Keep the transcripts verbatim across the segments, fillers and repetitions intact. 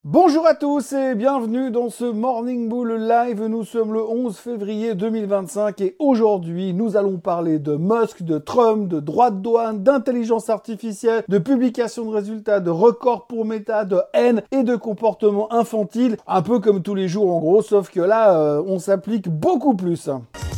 Bonjour à tous et bienvenue dans ce Morning Bull Live. Nous sommes le onze février deux mille vingt-cinq et aujourd'hui nous allons parler de Musk, de Trump, de droits de douane, d'intelligence artificielle, de publication de résultats, de records pour Meta, de haine et de comportement infantile. Un peu comme tous les jours en gros, sauf que là euh, on s'applique beaucoup plus.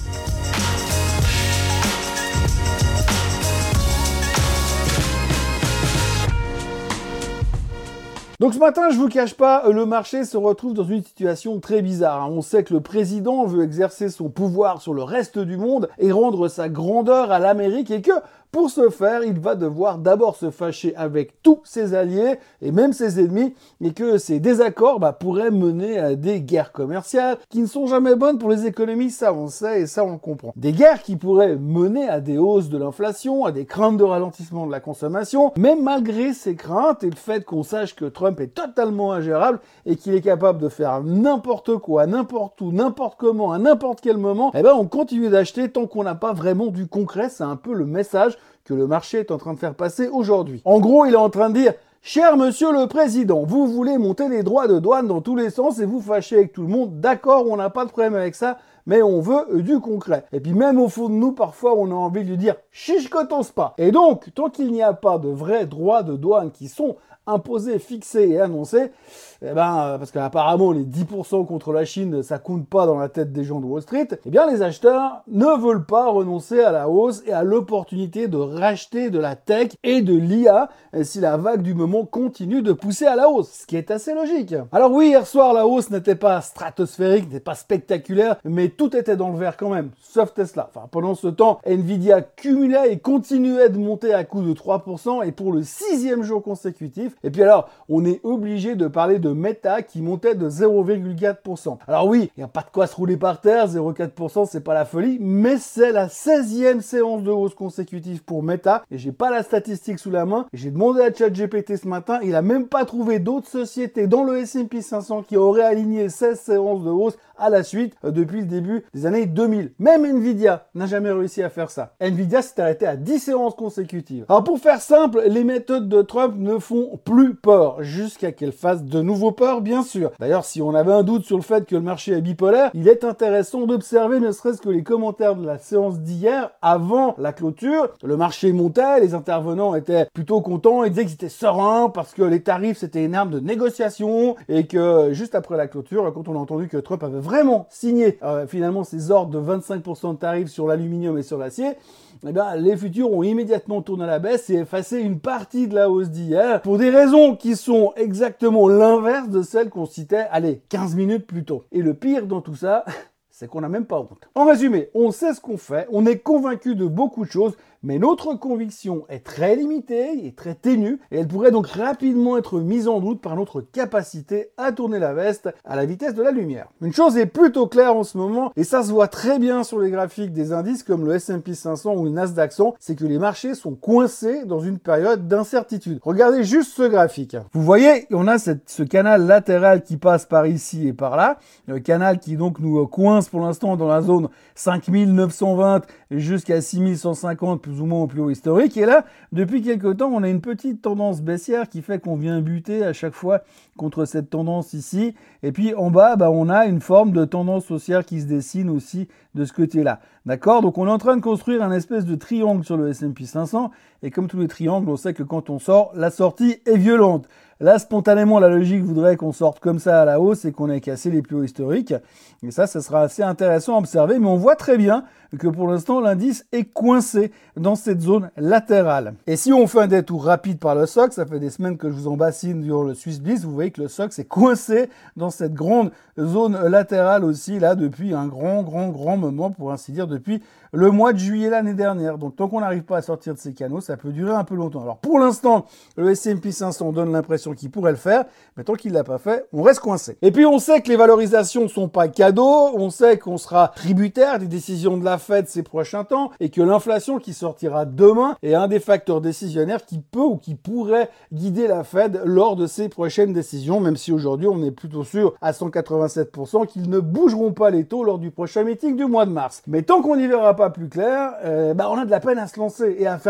Donc ce matin, je vous cache pas, le marché se retrouve dans une situation très bizarre. On sait que le président veut exercer son pouvoir sur le reste du monde et rendre sa grandeur à l'Amérique et que pour ce faire, il va devoir d'abord se fâcher avec tous ses alliés et même ses ennemis et que ces désaccords bah, pourraient mener à des guerres commerciales qui ne sont jamais bonnes pour les économies, ça on sait et ça on comprend. Des guerres qui pourraient mener à des hausses de l'inflation, à des craintes de ralentissement de la consommation, mais malgré ces craintes et le fait qu'on sache que Trump est totalement ingérable et qu'il est capable de faire n'importe quoi, n'importe où, n'importe comment, à n'importe quel moment, eh ben on continue d'acheter tant qu'on n'a pas vraiment du concret. C'est un peu le message que le marché est en train de faire passer aujourd'hui. En gros, il est en train de dire « Cher monsieur le président, vous voulez monter les droits de douane dans tous les sens et vous fâchez avec tout le monde. D'accord, on n'a pas de problème avec ça, mais on veut du concret. » Et puis même au fond de nous, parfois, on a envie de lui dire « Chiche-cotonce pas !» Et donc, tant qu'il n'y a pas de vrais droits de douane qui sont imposés, fixés et annoncés, eh ben, parce qu'apparemment les dix pour cent contre la Chine, ça compte pas dans la tête des gens de Wall Street, eh bien les acheteurs ne veulent pas renoncer à la hausse et à l'opportunité de racheter de la tech et de l'I A si la vague du moment continue de pousser à la hausse, ce qui est assez logique. Alors oui, hier soir, la hausse n'était pas stratosphérique, n'était pas spectaculaire, mais tout était dans le vert quand même, sauf Tesla. Enfin, pendant ce temps, Nvidia cumulait et continuait de monter à coup de trois pour cent et pour le sixième jour consécutif. Et puis alors, on est obligé de parler de Meta qui montait de zéro virgule quatre pour cent. Alors oui, il n'y a pas de quoi se rouler par terre, zéro virgule quatre pour cent c'est pas la folie, mais c'est la seizième séance de hausse consécutive pour Meta et j'ai pas la statistique sous la main. J'ai demandé à ChatGPT ce matin, il a même pas trouvé d'autres sociétés dans le S and P cinq cents qui auraient aligné seize séances de hausse à la suite euh, depuis le début des années deux mille. Même Nvidia n'a jamais réussi à faire ça. Nvidia s'est arrêté à dix séances consécutives. Alors pour faire simple, les méthodes de Trump ne font plus peur, jusqu'à qu'elles fassent de nouveau peur, bien sûr. D'ailleurs, si on avait un doute sur le fait que le marché est bipolaire, il est intéressant d'observer ne serait-ce que les commentaires de la séance d'hier, avant la clôture. Le marché montait, les intervenants étaient plutôt contents, ils disaient qu'ils étaient sereins parce que les tarifs c'était une arme de négociation et que juste après la clôture, quand on a entendu que Trump avait vraiment signé euh, finalement ses ordres de vingt-cinq pour cent de tarifs sur l'aluminium et sur l'acier, eh bien, les futurs ont immédiatement tourné à la baisse et effacé une partie de la hausse d'hier pour des raisons qui sont exactement l'inverse de celles qu'on citait, allez, quinze minutes plus tôt. Et le pire dans tout ça, c'est qu'on n'a même pas honte. En résumé, on sait ce qu'on fait, on est convaincu de beaucoup de choses, mais notre conviction est très limitée et très ténue, et elle pourrait donc rapidement être mise en doute par notre capacité à tourner la veste à la vitesse de la lumière. Une chose est plutôt claire en ce moment, et ça se voit très bien sur les graphiques des indices comme le S and P cinq cents ou le Nasdaq cent, c'est que les marchés sont coincés dans une période d'incertitude. Regardez juste ce graphique. Vous voyez, on a cette, ce canal latéral qui passe par ici et par là, le canal qui donc nous coince pour l'instant dans la zone cinq mille neuf cent vingt jusqu'à six mille cent cinquante plus ou moins au plus haut historique. Et là, depuis quelque temps, on a une petite tendance baissière qui fait qu'on vient buter à chaque fois contre cette tendance ici. Et puis en bas, bah, on a une forme de tendance haussière qui se dessine aussi de ce côté-là. D'accord? Donc on est en train de construire un espèce de triangle sur le S and P cinq cents. Et comme tous les triangles, on sait que quand on sort, la sortie est violente. Là, spontanément, la logique voudrait qu'on sorte comme ça à la hausse et qu'on ait cassé les plus hauts historiques. Et ça, ça sera assez intéressant à observer. Mais on voit très bien que pour l'instant, l'indice est coincé dans cette zone latérale. Et si on fait un détour rapide par le S O X, ça fait des semaines que je vous en bassine durant le Swiss Bliss, vous voyez que le S O X est coincé dans cette grande zone latérale aussi, là, depuis un grand, grand, grand moment, pour ainsi dire, depuis le mois de juillet l'année dernière. Donc, tant qu'on n'arrive pas à sortir de ces canaux, ça peut durer un peu longtemps. Alors, pour l'instant, le S and P cinq cents donne l'impression qu'il pourrait le faire, mais tant qu'il l'a pas fait, on reste coincé. Et puis, on sait que les valorisations sont pas cadeaux, on sait qu'on sera tributaire des décisions de la Fed ces prochains temps, et que l'inflation qui sortira demain est un des facteurs décisionnaires qui peut ou qui pourrait guider la Fed lors de ses prochaines décisions, même si aujourd'hui, on est plutôt sûr à cent quatre-vingt-sept pour cent qu'ils ne bougeront pas les taux lors du prochain meeting du mois de mars. Mais tant qu'on n'y verra pas plus clair, euh, bah, on a de la peine à se lancer et à faire péter le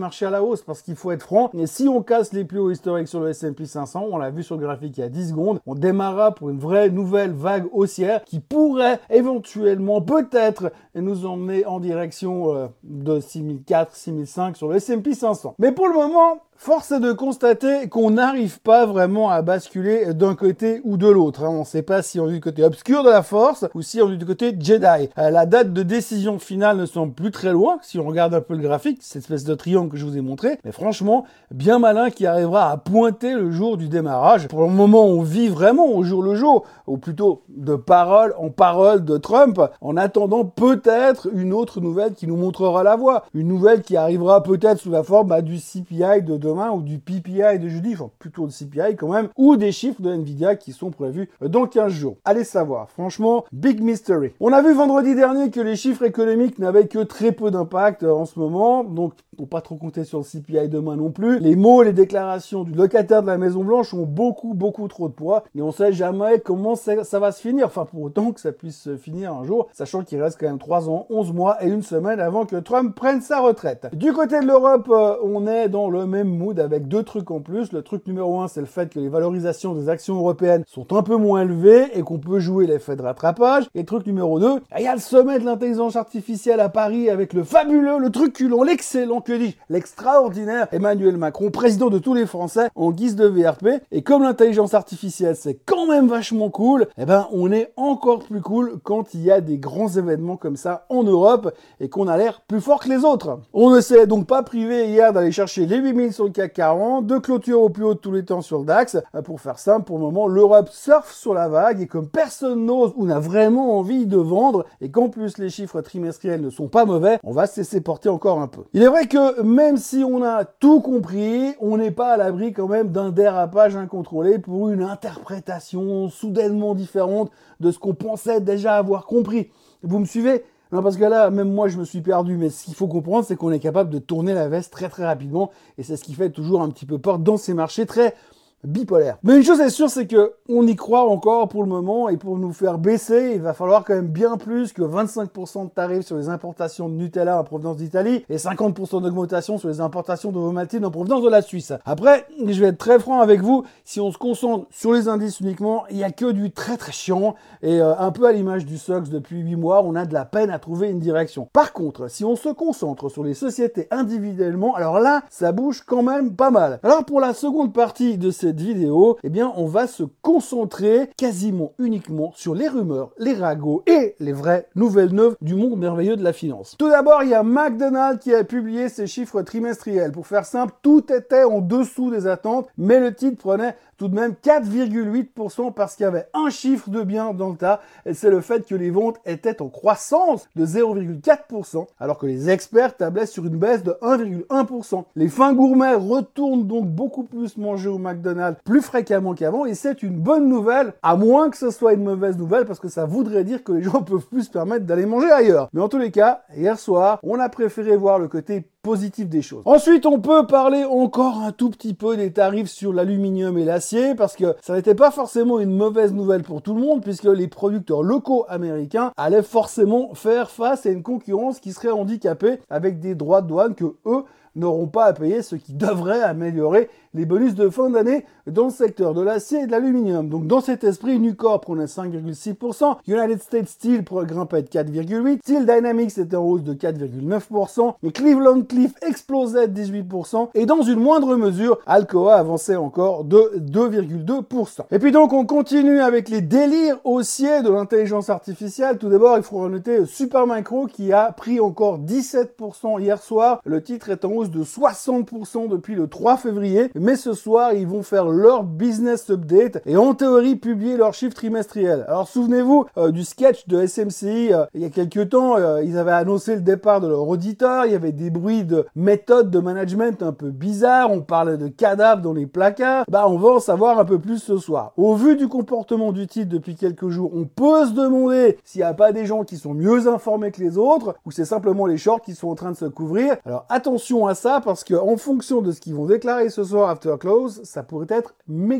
marché à la hausse, parce qu'il faut être franc, et si on casse les plus hauts historiques sur le S and P cinq cents, on l'a vu sur le graphique il y a dix secondes, on démarrera pour une vraie nouvelle vague haussière qui pourrait éventuellement, peut-être, nous emmener en direction euh, de six mille quatre, six mille cinq sur le S and P cinq cents. Mais pour le moment, force est de constater qu'on n'arrive pas vraiment à basculer d'un côté ou de l'autre. Hein. On ne sait pas si on est du côté obscur de la force ou si on est du côté Jedi. Euh, la date de décision finale ne semble plus très loin. Si on regarde un peu le graphique, cette espèce de triangle que je vous ai montré. Mais franchement, bien malin qui arrivera à pointer le jour du démarrage. Pour le moment, on vit vraiment au jour le jour, ou plutôt de parole en parole de Trump, en attendant peut-être une autre nouvelle qui nous montrera la voie. Une nouvelle qui arrivera peut-être sous la forme bah, du C P I de demain ou du P P I de jeudi, enfin plutôt le C P I quand même, ou des chiffres de Nvidia qui sont prévus dans quinze jours. Allez savoir, franchement, big mystery. On a vu vendredi dernier que les chiffres économiques n'avaient que très peu d'impact en ce moment, donc on ne peut pas trop compter sur le C P I demain non plus. Les mots, les déclarations du locataire de la Maison Blanche ont beaucoup, beaucoup trop de poids, et on sait jamais comment ça, ça va se finir, enfin pour autant que ça puisse se finir un jour, sachant qu'il reste quand même trois ans, onze mois et une semaine avant que Trump prenne sa retraite. Du côté de l'Europe, euh, on est dans le même mood avec deux trucs en plus. Le truc numéro un, c'est le fait que les valorisations des actions européennes sont un peu moins élevées et qu'on peut jouer l'effet de rattrapage. Et truc numéro deux, il y a le sommet de l'intelligence artificielle à Paris avec le fabuleux, le truculent, l'excellent, que dis-je, l'extraordinaire Emmanuel Macron, président de tous les Français, en guise de V R P. Et comme l'intelligence artificielle, c'est quand même vachement cool, eh ben, on est encore plus cool quand il y a des grands événements comme ça en Europe et qu'on a l'air plus fort que les autres. On ne s'est donc pas privé hier d'aller chercher les huit mille sur le C A C quarante, de clôture au plus haut de tous les temps sur le DAX. Pour faire simple, pour le moment, l'Europe surfe sur la vague et comme personne n'ose ou n'a vraiment envie de vendre et qu'en plus les chiffres trimestriels ne sont pas mauvais, on va se laisser porter encore un peu. Il est vrai que même si on a tout compris, on n'est pas à l'abri quand même d'un dérapage incontrôlé pour une interprétation soudainement différente de ce qu'on pensait déjà avoir compris. Vous me suivez ? Non, parce que là, même moi, je me suis perdu. Mais ce qu'il faut comprendre, c'est qu'on est capable de tourner la veste très très rapidement. Et c'est ce qui fait toujours un petit peu peur dans ces marchés très bipolaire. Mais une chose est sûre, c'est que on y croit encore pour le moment, et pour nous faire baisser, il va falloir quand même bien plus que vingt-cinq pour cent de tarifs sur les importations de Nutella en provenance d'Italie et cinquante pour cent d'augmentation sur les importations de Vomaltine en provenance de la Suisse. Après, je vais être très franc avec vous, si on se concentre sur les indices uniquement, il y a que du très très chiant, et euh, un peu à l'image du S O X depuis huit mois, on a de la peine à trouver une direction. Par contre, si on se concentre sur les sociétés individuellement, alors là, ça bouge quand même pas mal. Alors pour la seconde partie de cette vidéo, eh bien, on va se concentrer quasiment uniquement sur les rumeurs, les ragots et les vraies nouvelles neuves du monde merveilleux de la finance. Tout d'abord, il y a McDonald's qui a publié ses chiffres trimestriels. Pour faire simple, tout était en dessous des attentes, mais le titre prenait tout de même quatre virgule huit pour cent parce qu'il y avait un chiffre de bien dans le tas, et c'est le fait que les ventes étaient en croissance de zéro virgule quatre pour cent, alors que les experts tablaient sur une baisse de un virgule un pour cent. Les fins gourmets retournent donc beaucoup plus manger au McDonald's plus fréquemment qu'avant, et c'est une bonne nouvelle, à moins que ce soit une mauvaise nouvelle, parce que ça voudrait dire que les gens peuvent plus se permettre d'aller manger ailleurs. Mais en tous les cas, hier soir, on a préféré voir le côté positif des choses. Ensuite, on peut parler encore un tout petit peu des tarifs sur l'aluminium et l'acier, parce que ça n'était pas forcément une mauvaise nouvelle pour tout le monde, puisque les producteurs locaux américains allaient forcément faire face à une concurrence qui serait handicapée avec des droits de douane que eux n'auront pas à payer, ce qui devrait améliorer les bonus de fin d'année dans le secteur de l'acier et de l'aluminium. Donc dans cet esprit, Nucor prenait cinq virgule six pour cent, United States Steel grimpait de quatre virgule huit pour cent, Steel Dynamics était en hausse de quatre virgule neuf pour cent, et Cleveland Cliff explosait de dix-huit pour cent, et dans une moindre mesure, Alcoa avançait encore de deux virgule deux pour cent. Et puis donc on continue avec les délires haussiers de l'intelligence artificielle. Tout d'abord, il faut noter Supermicro qui a pris encore dix-sept pour cent hier soir. Le titre est en hausse de soixante pour cent depuis le trois février, mais ce soir ils vont faire leur business update et en théorie publier leurs chiffres trimestriels. Alors souvenez-vous euh, du sketch de S M C I euh, il y a quelques temps, euh, ils avaient annoncé le départ de leur auditeur, il y avait des bruits de méthodes de management un peu bizarres, on parlait de cadavres dans les placards. Bah on va en savoir un peu plus ce soir. Au vu du comportement du titre depuis quelques jours, on peut se demander s'il n'y a pas des gens qui sont mieux informés que les autres, ou c'est simplement les shorts qui sont en train de se couvrir. Alors attention à ça, parce que en fonction de ce qu'ils vont déclarer ce soir after close, ça pourrait être méga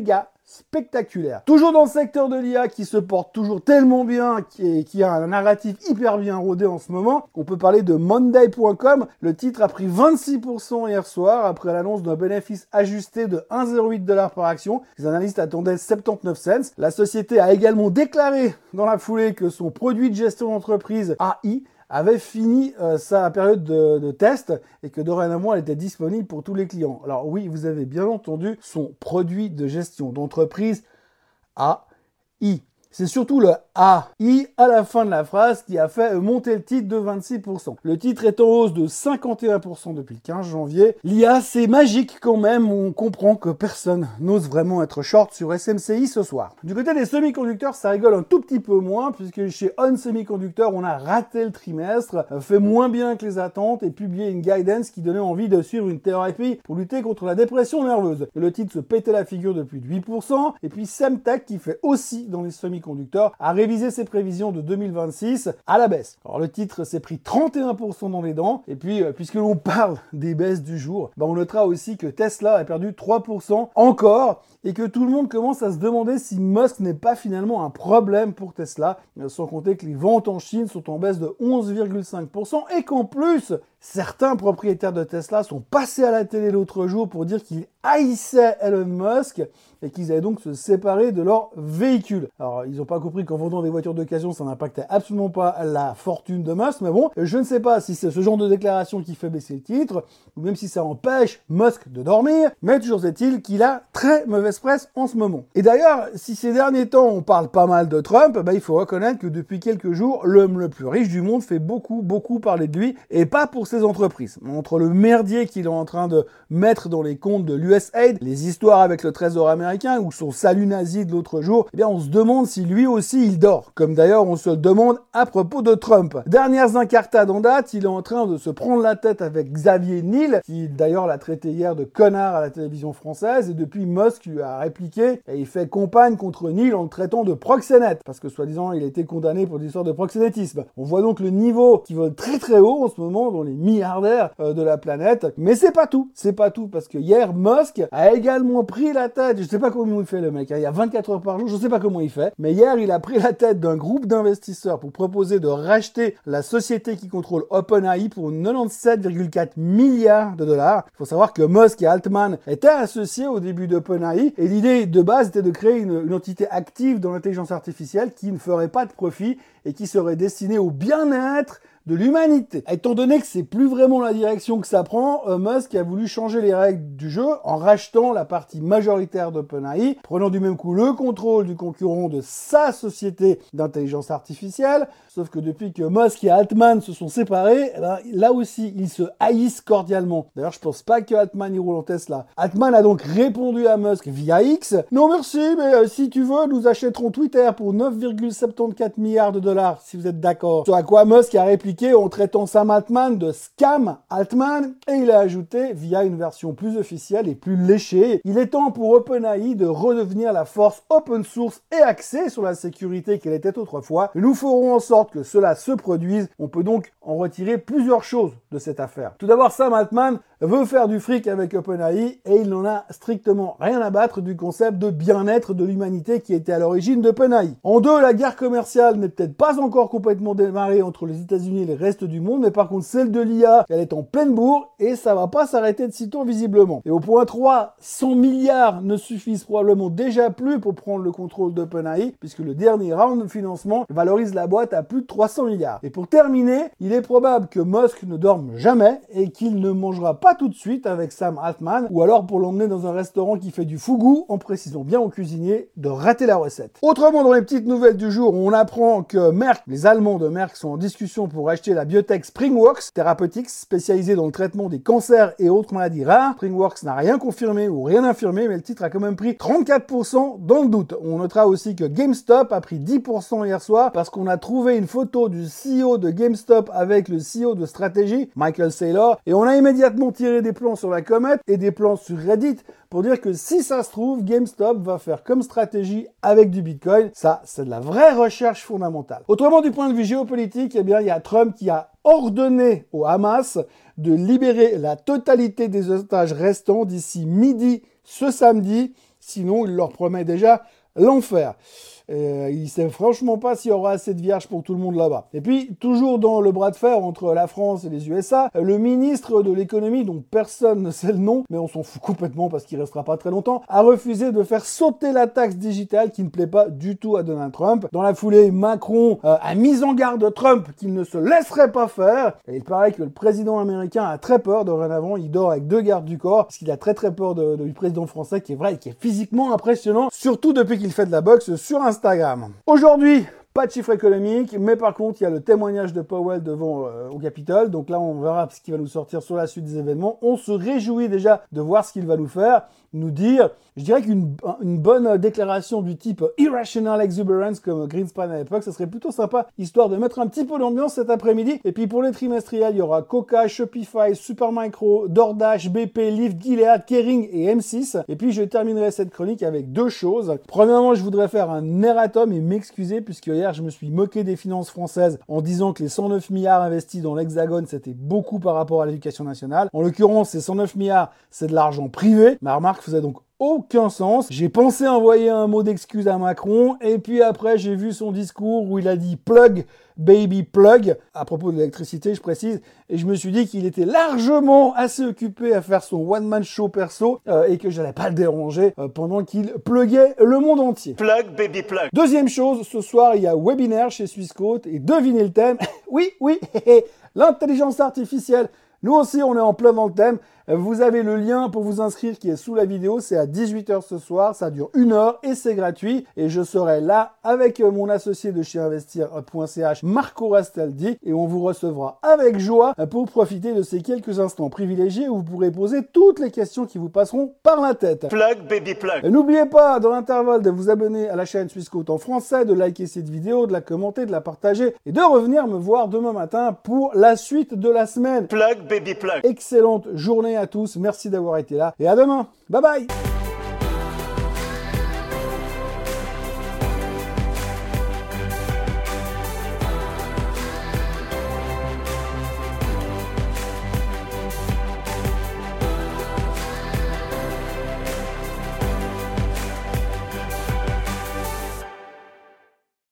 spectaculaire. Toujours dans le secteur de l'I A qui se porte toujours tellement bien, qui, est, qui a un narratif hyper bien rodé en ce moment, on peut parler de Monday point com. Le titre a pris vingt-six pour cent hier soir après l'annonce d'un bénéfice ajusté de un virgule zéro huit dollars par action. Les analystes attendaient soixante-dix-neuf cents. La société a également déclaré dans la foulée que son produit de gestion d'entreprise A I avait fini euh, sa période de, de test et que dorénavant elle était disponible pour tous les clients. Alors oui, vous avez bien entendu, son produit de gestion d'entreprise A I. C'est surtout le A I à la fin de la phrase qui a fait monter le titre de vingt-six pour cent. Le titre est en hausse de cinquante et un pour cent depuis le quinze janvier. L'I A, c'est magique quand même. On comprend que personne n'ose vraiment être short sur S M C I ce soir. Du côté des semi-conducteurs, ça rigole un tout petit peu moins puisque chez On Semiconductor, on a raté le trimestre, fait moins bien que les attentes et publié une guidance qui donnait envie de suivre une thérapie pour lutter contre la dépression nerveuse. Le titre se pétait la figure depuis huit pour cent et puis Semtech qui fait aussi dans les semi-conducteurs a révisé ses prévisions de deux mille vingt-six à la baisse. Alors le titre s'est pris trente et un pour cent dans les dents et puis euh, puisque l'on parle des baisses du jour, bah, on notera aussi que Tesla a perdu trois pour cent encore et que tout le monde commence à se demander si Musk n'est pas finalement un problème pour Tesla, sans compter que les ventes en Chine sont en baisse de onze virgule cinq pour cent et qu'en plus, certains propriétaires de Tesla sont passés à la télé l'autre jour pour dire qu'ils haïssaient Elon Musk et qu'ils allaient donc se séparer de leur véhicule. Alors, ils n'ont pas compris qu'en vendant des voitures d'occasion, ça n'impactait absolument pas la fortune de Musk, mais bon, je ne sais pas si c'est ce genre de déclaration qui fait baisser le titre, ou même si ça empêche Musk de dormir, mais toujours est-il qu'il a très mauvaise presse en ce moment. Et d'ailleurs, si ces derniers temps, on parle pas mal de Trump, bah, il faut reconnaître que depuis quelques jours, l'homme le plus riche du monde fait beaucoup, beaucoup parler de lui, et pas pour ses entreprises. Entre le merdier qu'il est en train de mettre dans les comptes de l'U S A I D, les histoires avec le trésor américain ou son salut nazi de l'autre jour, eh bien on se demande si lui aussi il dort. Comme d'ailleurs on se le demande à propos de Trump. Dernières incartades en date, il est en train de se prendre la tête avec Xavier Niel, qui d'ailleurs l'a traité hier de connard à la télévision française, et depuis Musk lui a répliqué et il fait campagne contre Niel en le traitant de proxénète, parce que soi-disant il a été condamné pour des histoires de proxénétisme. On voit donc le niveau qui vole très très haut en ce moment dans les milliardaires euh, de la planète, mais c'est pas tout, c'est pas tout, parce que hier Musk a également pris la tête, je sais pas comment il fait le mec, hein, il y a vingt-quatre heures par jour, je sais pas comment il fait, mais hier il a pris la tête d'un groupe d'investisseurs pour proposer de racheter la société qui contrôle OpenAI pour quatre-vingt-dix-sept virgule quatre milliards de dollars. Il faut savoir que Musk et Altman étaient associés au début d'OpenAI et l'idée de base était de créer une, une entité active dans l'intelligence artificielle qui ne ferait pas de profit et qui serait destinée au bien-être de l'humanité. Étant donné que c'est plus vraiment la direction que ça prend, euh, Musk a voulu changer les règles du jeu en rachetant la partie majoritaire d'OpenAI, prenant du même coup le contrôle du concurrent de sa société d'intelligence artificielle. Sauf que depuis que Musk et Altman se sont séparés, eh ben, là aussi, ils se haïssent cordialement. D'ailleurs, je pense pas que Altman y roule en Tesla. Altman a donc répondu à Musk via X. Non merci, mais euh, si tu veux, nous achèterons Twitter pour neuf virgule soixante-quatorze milliards de dollars, si vous êtes d'accord. Sur à quoi Musk a répliqué en traitant Sam Altman de scam Altman, et il a ajouté via une version plus officielle et plus léchée: il est temps pour OpenAI de redevenir la force open source et axée sur la sécurité qu'elle était autrefois. Nous ferons en sorte que cela se produise. On peut donc en retirer plusieurs choses de cette affaire. Tout d'abord, Sam Altman veut faire du fric avec OpenAI et il n'en a strictement rien à battre du concept de bien-être de l'humanité qui était à l'origine d'OpenAI. En deux, la guerre commerciale n'est peut-être pas encore complètement démarrée entre les États-Unis et le reste du monde, mais par contre celle de l'I A, elle est en pleine bourre et ça va pas s'arrêter de sitôt visiblement. Et au point trois, cent milliards ne suffisent probablement déjà plus pour prendre le contrôle d'OpenAI, puisque le dernier round de financement valorise la boîte à plus de trois cents milliards. Et pour terminer, il est probable que Musk ne dorme jamais et qu'il ne mangera pas tout de suite avec Sam Altman, ou alors pour l'emmener dans un restaurant qui fait du fougou, en précisant bien au cuisinier de rater la recette. Autrement, dans les petites nouvelles du jour, on apprend que Merck, les Allemands de Merck, sont en discussion pour acheter la biotech SpringWorks Therapeutics, spécialisée dans le traitement des cancers et autres maladies rares. SpringWorks n'a rien confirmé ou rien infirmé, mais le titre a quand même pris trente-quatre pour cent dans le doute. On notera aussi que GameStop a pris dix pour cent hier soir parce qu'on a trouvé une photo du C E O de GameStop avec le C E O de stratégie, Michael Saylor, et on a immédiatement tiré des plans sur la comète et des plans sur Reddit pour dire que si ça se trouve, GameStop va faire comme stratégie avec du Bitcoin. Ça, c'est de la vraie recherche fondamentale. Autrement, du point de vue géopolitique, eh bien, il y a Trump qui a ordonné au Hamas de libérer la totalité des otages restants d'ici midi ce samedi, sinon il leur promet déjà l'enfer. Euh, il sait franchement pas s'il y aura assez de vierges pour tout le monde là-bas. Et puis, toujours dans le bras de fer entre la France et les U S A, le ministre de l'économie, dont personne ne sait le nom, mais on s'en fout complètement parce qu'il restera pas très longtemps, a refusé de faire sauter la taxe digitale qui ne plaît pas du tout à Donald Trump. Dans la foulée, Macron euh, a mis en garde Trump qu'il ne se laisserait pas faire. Et il paraît que le président américain a très peur dorénavant. Il dort avec deux gardes du corps parce qu'il a très très peur de, de, du président français qui est vrai et qui est physiquement impressionnant, surtout depuis qu'il fait de la boxe sur Instagram. Instagram. Aujourd'hui, pas de chiffre économique, mais par contre, il y a le témoignage de Powell devant euh, au Capitole. Donc là, on verra ce qui va nous sortir sur la suite des événements. On se réjouit déjà de voir ce qu'il va nous faire, nous dire. Je dirais qu'une une bonne déclaration du type Irrational Exuberance comme Greenspan à l'époque, ça serait plutôt sympa, histoire de mettre un petit peu l'ambiance cet après-midi. Et puis pour les trimestriels, il y aura Coca, Shopify, Supermicro, DoorDash, B P, Lyft, Gilead, Kering et M six. Et puis je terminerai cette chronique avec deux choses. Premièrement, je voudrais faire un erratum et m'excuser puisque hier je me suis moqué des finances françaises en disant que les cent neuf milliards investis dans l'Hexagone, c'était beaucoup par rapport à l'éducation nationale. En l'occurrence, ces cent neuf milliards, c'est de l'argent privé. Ma remarque faisait donc aucun sens. J'ai pensé envoyer un mot d'excuse à Macron et puis après j'ai vu son discours où il a dit plug, baby plug, à propos de l'électricité je précise, et je me suis dit qu'il était largement assez occupé à faire son one-man show perso euh, et que j'allais pas le déranger euh, pendant qu'il pluguait le monde entier. Plug, baby plug. Deuxième chose, ce soir il y a webinaire chez Swissquote et devinez le thème. Oui, oui, l'intelligence artificielle. Nous aussi, on est en plein dans le thème. Vous avez le lien pour vous inscrire qui est sous la vidéo. C'est à dix-huit heures ce soir. Ça dure une heure et c'est gratuit. Et je serai là avec mon associé de chez investir point c h, Marco Rastaldi. Et on vous recevra avec joie pour profiter de ces quelques instants privilégiés où vous pourrez poser toutes les questions qui vous passeront par la tête. Plug, baby plug. N'oubliez pas, dans l'intervalle, de vous abonner à la chaîne Swissquote en français, de liker cette vidéo, de la commenter, de la partager et de revenir me voir demain matin pour la suite de la semaine. Plug, baby plug. Excellente journée à tous, merci d'avoir été là et à demain. Bye bye.